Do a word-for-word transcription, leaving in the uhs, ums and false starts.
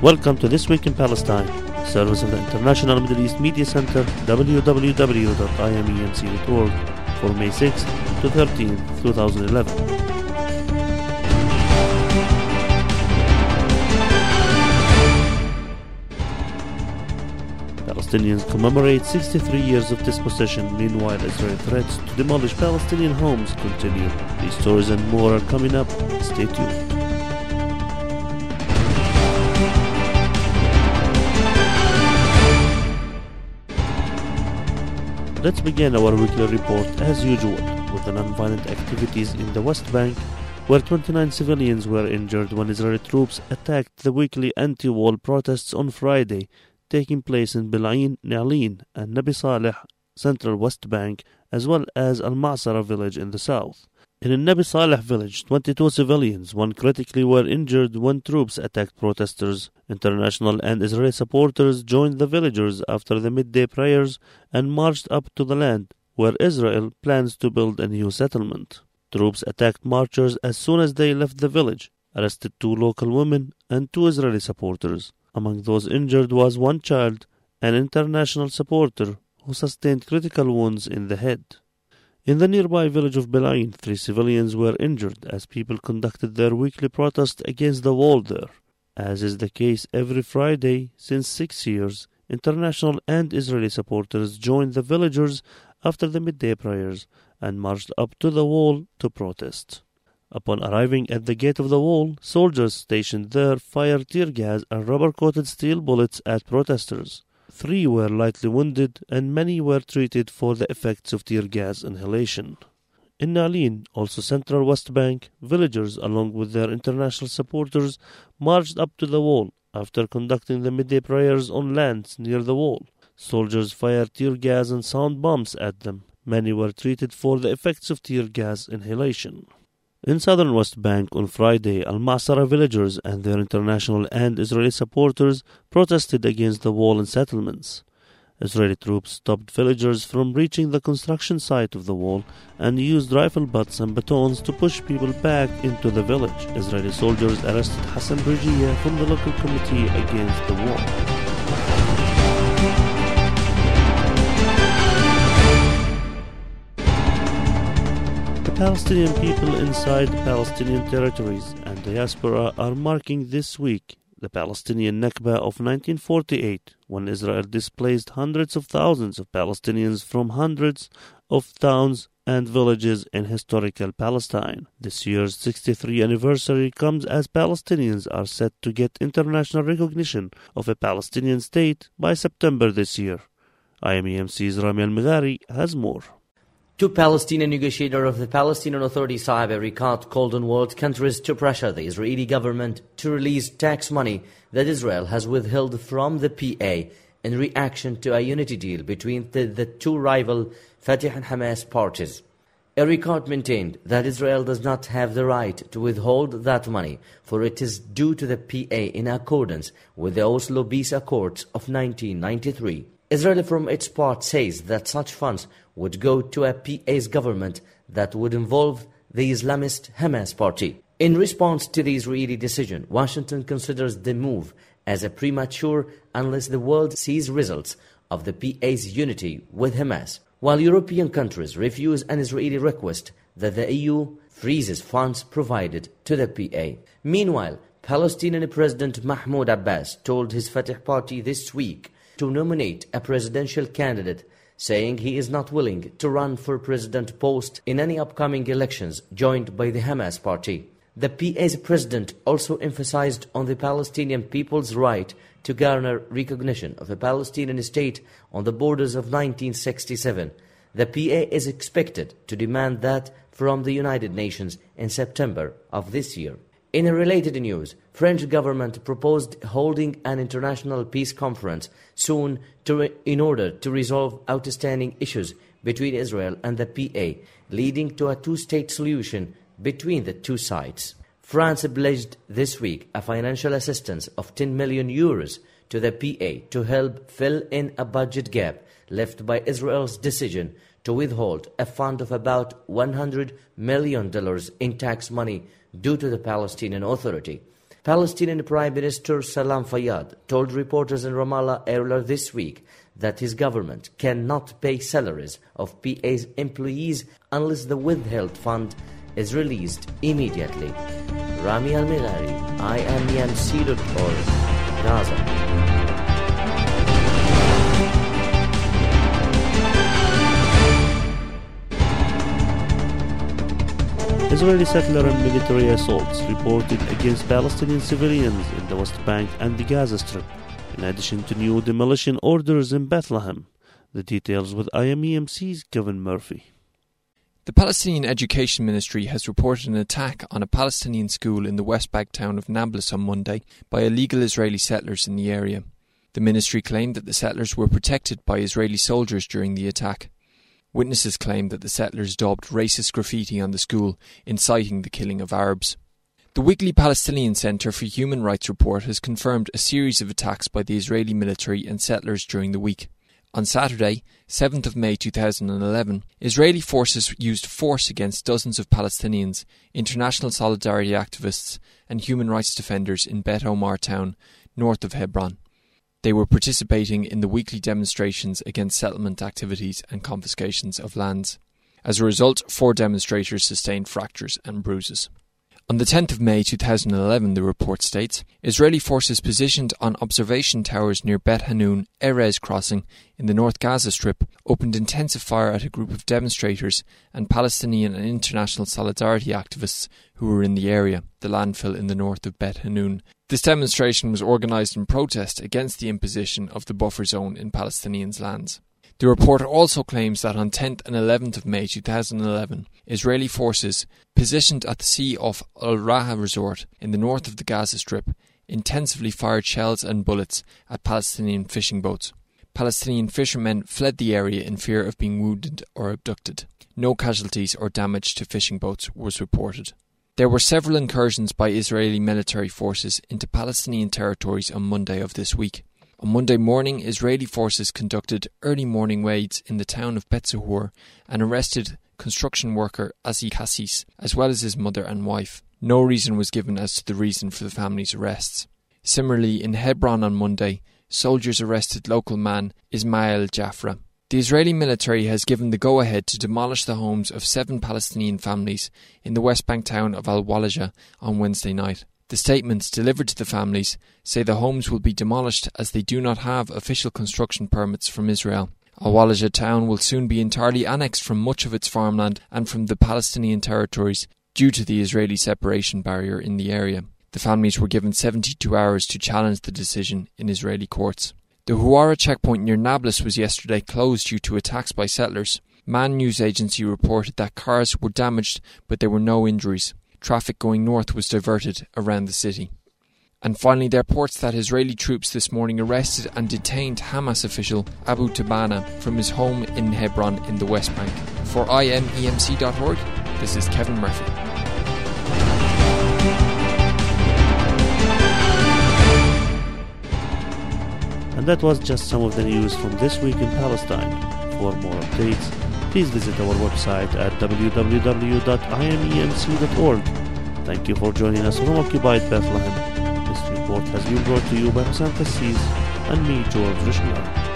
Welcome to This Week in Palestine, service of the International Middle East Media Center, w w w dot i m e m c dot org, for May sixth to thirteenth, twenty eleven. Palestinians commemorate sixty-three years of dispossession. Meanwhile, Israeli threats to demolish Palestinian homes continue. These stories and more are coming up. Stay tuned. Let's begin our weekly report, as usual, with the non-violent activities in the West Bank, where twenty-nine civilians were injured when Israeli troops attacked the weekly anti-wall protests on Friday, taking place in Bilain, Na'alin, and Nabi Saleh, central West Bank, as well as Al-Ma'sara village in the south. In the Nabi Saleh village, twenty-two civilians, one critically, were injured when troops attacked protesters. International and Israeli supporters joined the villagers after the midday prayers and marched up to the land where Israel plans to build a new settlement. Troops attacked marchers as soon as they left the village, arrested two local women and two Israeli supporters. Among those injured was one child, an international supporter who sustained critical wounds in the head. In the nearby village of Bilain, three civilians were injured as people conducted their weekly protest against the wall there. As is the case every Friday since six years, international and Israeli supporters joined the villagers after the midday prayers and marched up to the wall to protest. Upon arriving at the gate of the wall, soldiers stationed there fired tear gas and rubber-coated steel bullets at protesters. Three were lightly wounded and many were treated for the effects of tear gas inhalation. In Na'alin, also central West Bank, villagers along with their international supporters marched up to the wall after conducting the midday prayers on lands near the wall. Soldiers fired tear gas and sound bombs at them. Many were treated for the effects of tear gas inhalation. In southern West Bank on Friday, Al-Ma'sara villagers and their international and Israeli supporters protested against the wall and settlements. Israeli troops stopped villagers from reaching the construction site of the wall and used rifle butts and batons to push people back into the village. Israeli soldiers arrested Hassan Burjia from the local committee against the wall. Palestinian people inside Palestinian territories and diaspora are marking this week the Palestinian Nakba of nineteen forty-eight, when Israel displaced hundreds of thousands of Palestinians from hundreds of towns and villages in historical Palestine. This year's sixty-third anniversary comes as Palestinians are set to get international recognition of a Palestinian state by September this year. I M E M C's Rami Al-Maghari has more. Two Palestinian negotiators of the Palestinian Authority, Saeb Erekat, called on world countries to pressure the Israeli government to release tax money that Israel has withheld from the P A in reaction to a unity deal between the, the two rival Fatah and Hamas parties. Erekat maintained that Israel does not have the right to withhold that money, for it is due to the P A in accordance with the Oslo Peace Accords of nineteen ninety-three. Israel, from its part, says that such funds would go to a P A's government that would involve the Islamist Hamas party. In response to the Israeli decision, Washington considers the move as a premature unless the world sees results of the P A's unity with Hamas, while European countries refuse an Israeli request that the E U freezes funds provided to the P A. Meanwhile, Palestinian President Mahmoud Abbas told his Fatah party this week to nominate a presidential candidate, saying he is not willing to run for president post in any upcoming elections joined by the Hamas party. The P A's president also emphasized on the Palestinian people's right to garner recognition of a Palestinian state on the borders of nineteen sixty-seven. The P A is expected to demand that from the United Nations in September of this year. In a related news, French government proposed holding an international peace conference soon to re- in order to resolve outstanding issues between Israel and the P A, leading to a two-state solution between the two sides. France pledged this week a financial assistance of ten million euros to the P A to help fill in a budget gap left by Israel's decision to withhold a fund of about one hundred million dollars in tax money due to the Palestinian Authority. Palestinian Prime Minister Salam Fayyad told reporters in Ramallah earlier this week that his government cannot pay salaries of P A's employees unless the withheld fund is released immediately. Rami Al-Mighari, I M E M C dot org, Gaza. Israeli settler and military assaults reported against Palestinian civilians in the West Bank and the Gaza Strip, in addition to new demolition orders in Bethlehem. The details with I M E M C's Kevin Murphy. The Palestinian Education Ministry has reported an attack on a Palestinian school in the West Bank town of Nablus on Monday by illegal Israeli settlers in the area. The ministry claimed that the settlers were protected by Israeli soldiers during the attack. Witnesses claimed that the settlers daubed racist graffiti on the school, inciting the killing of Arabs. The weekly Palestinian Centre for Human Rights report has confirmed a series of attacks by the Israeli military and settlers during the week. On Saturday, seventh of May two thousand eleven, Israeli forces used force against dozens of Palestinians, international solidarity activists and human rights defenders in Bet Omar town, north of Hebron. They were participating in the weekly demonstrations against settlement activities and confiscations of lands. As a result, four demonstrators sustained fractures and bruises. On the tenth of May two thousand eleven, the report states, Israeli forces positioned on observation towers near Bet Hanun, Erez crossing in the North Gaza Strip opened intensive fire at a group of demonstrators and Palestinian and international solidarity activists who were in the area, the landfill in the north of Bet Hanun. This demonstration was organised in protest against the imposition of the buffer zone in Palestinians' lands. The report also claims that on tenth and eleventh of May two thousand eleven, Israeli forces, positioned at the Sea of Al-Raha resort in the north of the Gaza Strip, intensively fired shells and bullets at Palestinian fishing boats. Palestinian fishermen fled the area in fear of being wounded or abducted. No casualties or damage to fishing boats was reported. There were several incursions by Israeli military forces into Palestinian territories on Monday of this week. On Monday morning, Israeli forces conducted early morning raids in the town of Bet Zahur and arrested construction worker Asi Kassis, as well as his mother and wife. No reason was given as to the reason for the family's arrests. Similarly, in Hebron on Monday, soldiers arrested local man Ismail Jafra. The Israeli military has given the go-ahead to demolish the homes of seven Palestinian families in the West Bank town of Al-Walajah on Wednesday night. The statements delivered to the families say the homes will be demolished as they do not have official construction permits from Israel. Al-Walajah town will soon be entirely annexed from much of its farmland and from the Palestinian territories due to the Israeli separation barrier in the area. The families were given seventy-two hours to challenge the decision in Israeli courts. The Huwara checkpoint near Nablus was yesterday closed due to attacks by settlers. Man News Agency reported that cars were damaged but there were no injuries. Traffic going north was diverted around the city. And finally, there are reports that Israeli troops this morning arrested and detained Hamas official Abu Tabana from his home in Hebron in the West Bank. For I M E M C dot org, this is Kevin Murphy. And that was just some of the news from this week in Palestine. For more updates, please visit our website at w w w dot i m e m c dot org. Thank you for joining us from Occupied Bethlehem. This report has been brought to you by Hassan Kassis and me, George Rishnar.